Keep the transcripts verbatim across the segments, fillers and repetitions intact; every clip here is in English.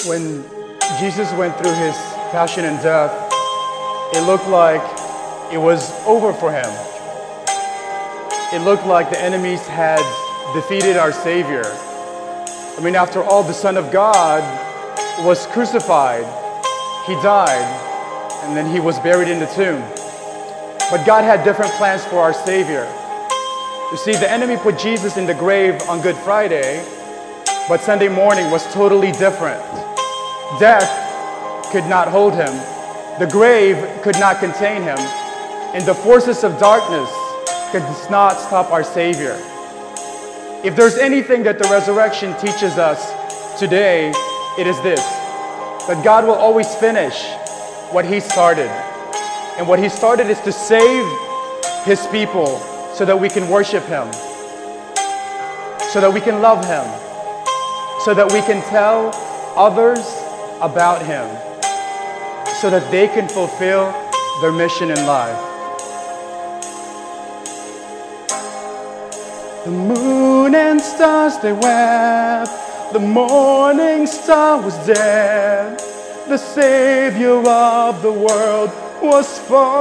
When Jesus went through his passion and death, it looked like it was over for him. It looked like the enemies had defeated our Savior. I mean, after all, the Son of God was crucified. He died, and then he was buried in the tomb. But God had different plans for our Savior. You see, the enemy put Jesus in the grave on Good Friday, but Sunday morning was totally different. Death could not hold him. The grave could not contain him. And the forces of darkness could not stop our Savior. If there's anything that the resurrection teaches us today, it is this: that God will always finish what He started. And what He started is to save His people so that we can worship Him, so that we can love Him, so that we can tell others about Him, so that they can fulfill their mission in life. The moon and stars, they wept. The morning star was dead. The Savior of the world was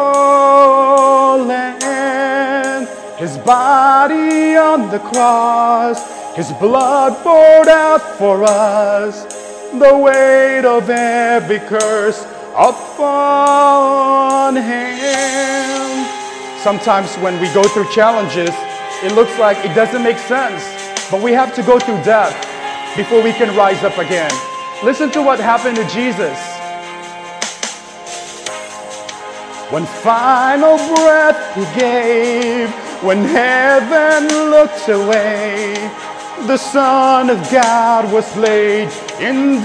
fallen. His body on the cross, His blood poured out for us. The weight of every curse upon Him. Sometimes when we go through challenges, it looks like it doesn't make sense, but we have to go through death before we can rise up again. Listen to what happened to Jesus. One final breath He gave, when heaven looked away, the Son of God was laid in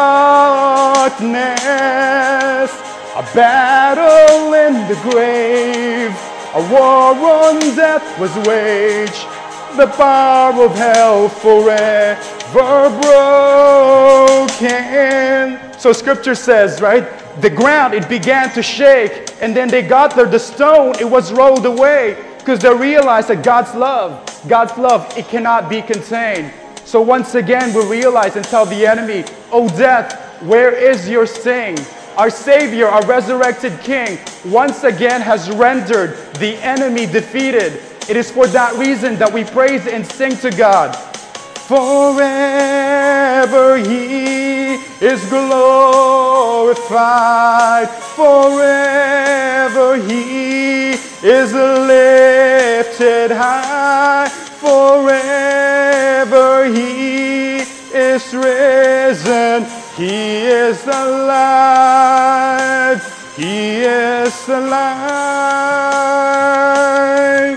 darkness. A battle in the grave, a war on death was waged. The power of hell forever broken. So Scripture says, right? The ground, it began to shake. And then they got there, the stone, it was rolled away. Because they realized that God's love, God's love, it cannot be contained. So once again, we realize and tell the enemy, "Oh death, where is your sting?" Our Savior, our resurrected King, once again has rendered the enemy defeated. It is for that reason that we praise and sing to God. Forever He is glorified. Forever He is lifted high. Forever He is risen. He is alive. He is alive.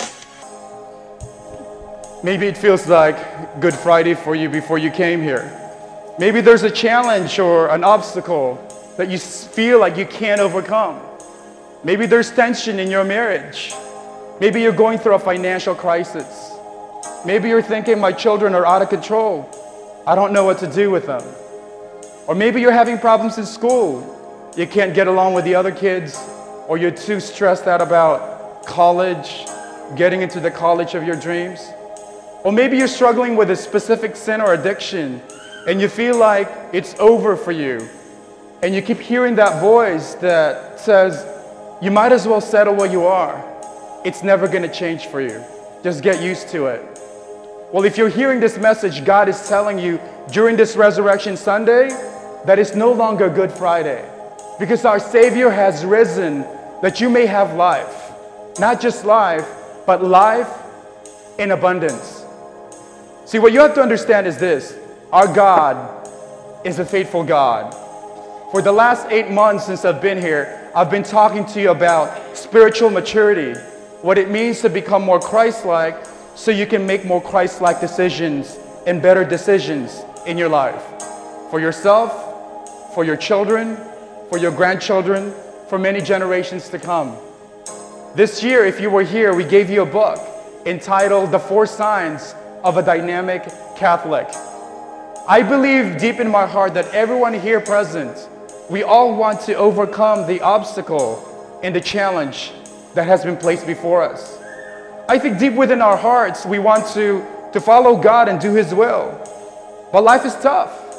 Maybe it feels like Good Friday for you before you came here. Maybe there's a challenge or an obstacle that you feel like you can't overcome. Maybe there's tension in your marriage. Maybe you're going through a financial crisis. Maybe you're thinking, my children are out of control. I don't know what to do with them. Or maybe you're having problems in school. You can't get along with the other kids, or you're too stressed out about college, getting into the college of your dreams. Or maybe you're struggling with a specific sin or addiction, and you feel like it's over for you. And you keep hearing that voice that says, you might as well settle where you are. It's never going to change for you. Just get used to it. Well, if you're hearing this message, God is telling you during this Resurrection Sunday that it's no longer Good Friday, because our Savior has risen that you may have life. Not just life, but life in abundance. See, what you have to understand is this: our God is a faithful God. For the last eight months since I've been here, I've been talking to you about spiritual maturity, what it means to become more Christ-like so you can make more Christ-like decisions and better decisions in your life. For yourself, for your children, for your grandchildren, for many generations to come. This year, if you were here, we gave you a book entitled The Four Signs of a Dynamic Catholic. I believe deep in my heart that everyone here present, we all want to overcome the obstacle and the challenge that has been placed before us. I think deep within our hearts, we want to, to follow God and do His will. But life is tough.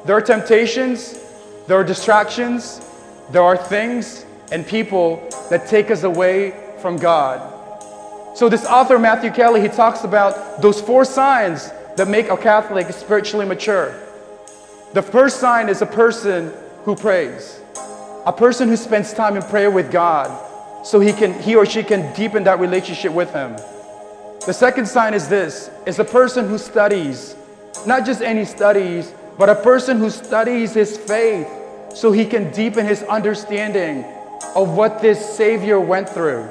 There are temptations, there are distractions, there are things and people that take us away from God. So this author, Matthew Kelly, he talks about those four signs that make a Catholic spiritually mature. The first sign is a person who prays. A person who spends time in prayer with God so he can, he or she can deepen that relationship with Him. The second sign is this, is a person who studies, not just any studies, but a person who studies his faith so he can deepen his understanding of what this Savior went through.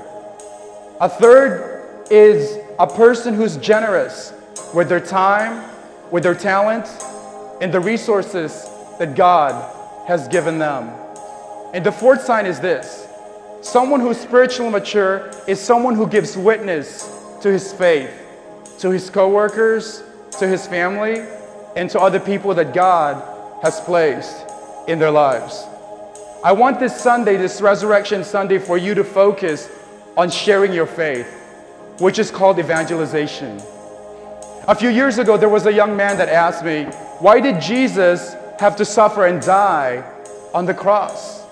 A third is a person who's generous with their time, with their talent, and the resources that God has given them. And the fourth sign is this. Someone who's spiritually mature is someone who gives witness to his faith, to his co-workers, to his family, and to other people that God has placed in their lives. I want this Sunday, this Resurrection Sunday, for you to focus on sharing your faith, which is called evangelization. A few years ago, there was a young man that asked me, why did Jesus have to suffer and die on the cross?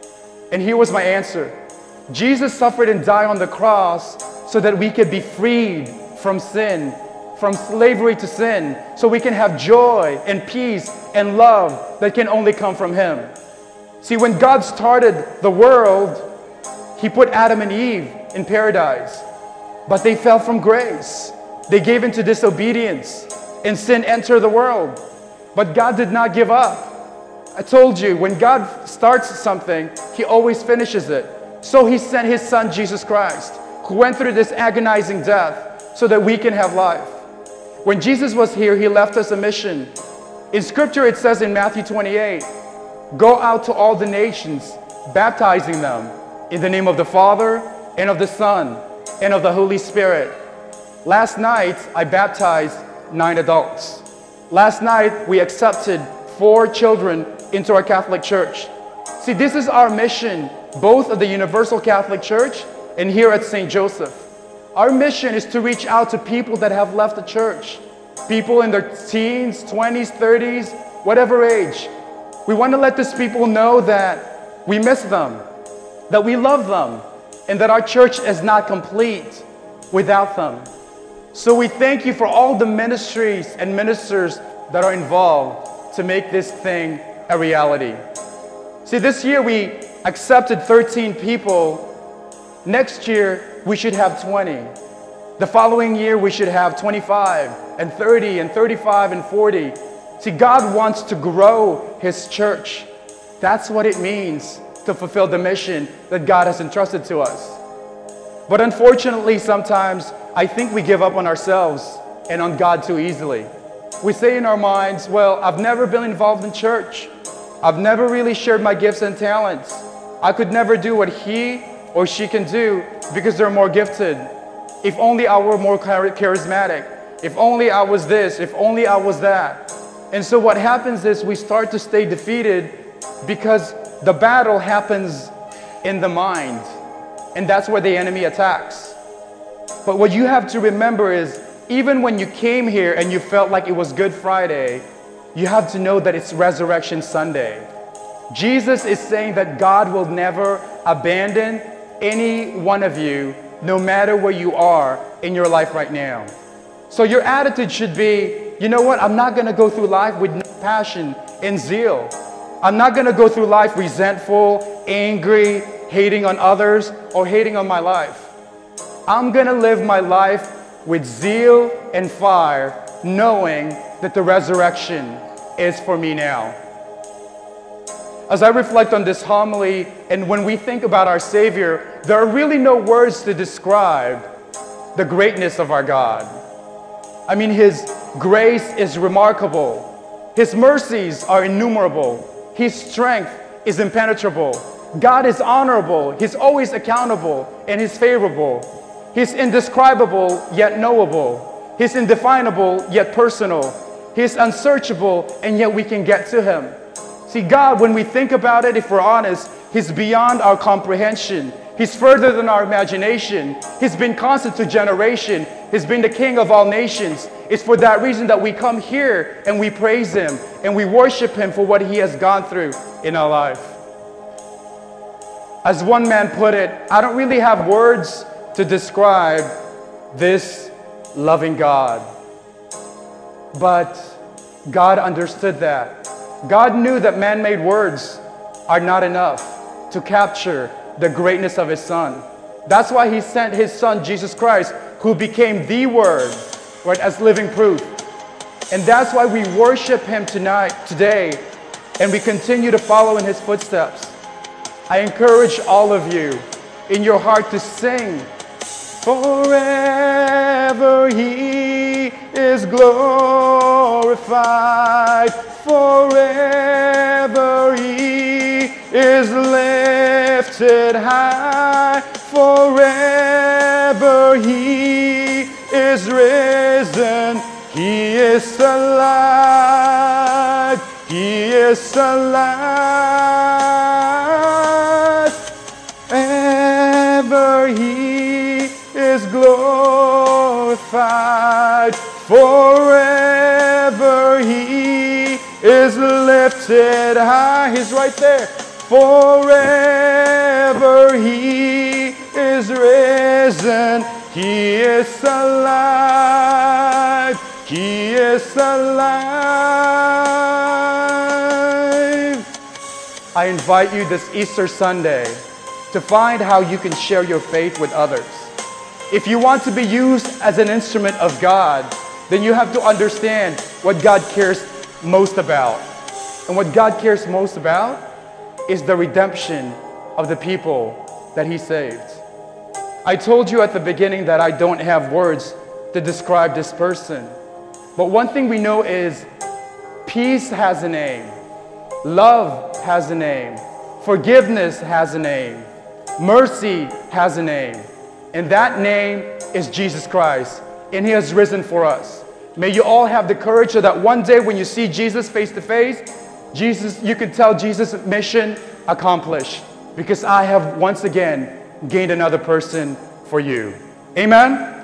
And here was my answer. Jesus suffered and died on the cross so that we could be freed from sin, from slavery to sin, so we can have joy and peace and love that can only come from Him. See, when God started the world, He put Adam and Eve in paradise, but they fell from grace. They gave into disobedience, and sin entered the world. But God did not give up. I told you, when God starts something, He always finishes it. So He sent His Son, Jesus Christ, who went through this agonizing death so that we can have life. When Jesus was here, He left us a mission. In Scripture, it says in Matthew twenty-eight, go out to all the nations, baptizing them in the name of the Father, and of the Son, and of the Holy Spirit. Last night, I baptized nine adults. Last night, we accepted four children into our Catholic Church. See, this is our mission, both of the Universal Catholic Church and here at Saint Joseph. Our mission is to reach out to people that have left the church. People in their teens, twenties, thirties, whatever age. We want to let these people know that we miss them, that we love them, and that our church is not complete without them. So we thank you for all the ministries and ministers that are involved to make this thing a reality. See, this year we accepted thirteen people. Next year we should have twenty. The following year we should have twenty-five and thirty and thirty-five and forty. See, God wants to grow His church. That's what it means to fulfill the mission that God has entrusted to us. But unfortunately, sometimes I think we give up on ourselves and on God too easily. We say in our minds, well, I've never been involved in church. I've never really shared my gifts and talents. I could never do what he or she can do because they're more gifted. If only I were more charismatic. If only I was this. If only I was that. And so what happens is we start to stay defeated because the battle happens in the mind. And that's where the enemy attacks. But what you have to remember is, even when you came here and you felt like it was Good Friday, you have to know that it's Resurrection Sunday. Jesus is saying that God will never abandon any one of you, no matter where you are in your life right now. So your attitude should be, you know what, I'm not going to go through life with no passion and zeal. I'm not going to go through life resentful, angry, hating on others, or hating on my life. I'm going to live my life with zeal and fire, knowing that the resurrection is for me now. As I reflect on this homily, and when we think about our Savior, there are really no words to describe the greatness of our God. I mean, His grace is remarkable. His mercies are innumerable. His strength is impenetrable. God is honorable. He's always accountable, and He's favorable. He's indescribable, yet knowable. He's indefinable, yet personal. He's unsearchable, and yet we can get to Him. See, God, when we think about it, if we're honest, He's beyond our comprehension. He's further than our imagination. He's been constant to generation. He's been the King of all nations. It's for that reason that we come here and we praise Him and we worship Him for what He has gone through in our life. As one man put it, I don't really have words to describe this loving God. But God understood that. God knew that man-made words are not enough to capture the greatness of His Son. That's why He sent His Son, Jesus Christ, who became the Word, right, as living proof. And that's why we worship Him tonight, today, and we continue to follow in His footsteps. I encourage all of you in your heart to sing, forever He is glorified, forever He is lifted high, forever He is risen, He is alive, He is alive, ever He is glorified, forever He is lifted high. He's right there. Forever He is risen, He is alive, He is alive. I invite you this Easter Sunday to find how you can share your faith with others. If you want to be used as an instrument of God, then you have to understand what God cares most about. And what God cares most about is the redemption of the people that He saved. I told you at the beginning that I don't have words to describe this person. But one thing we know is peace has a name. Love has a name. Forgiveness has a name. Mercy has a name. And that name is Jesus Christ. And He has risen for us. May you all have the courage so that one day when you see Jesus face to face, Jesus, you can tell Jesus, mission accomplished. Because I have once again gained another person for you. Amen?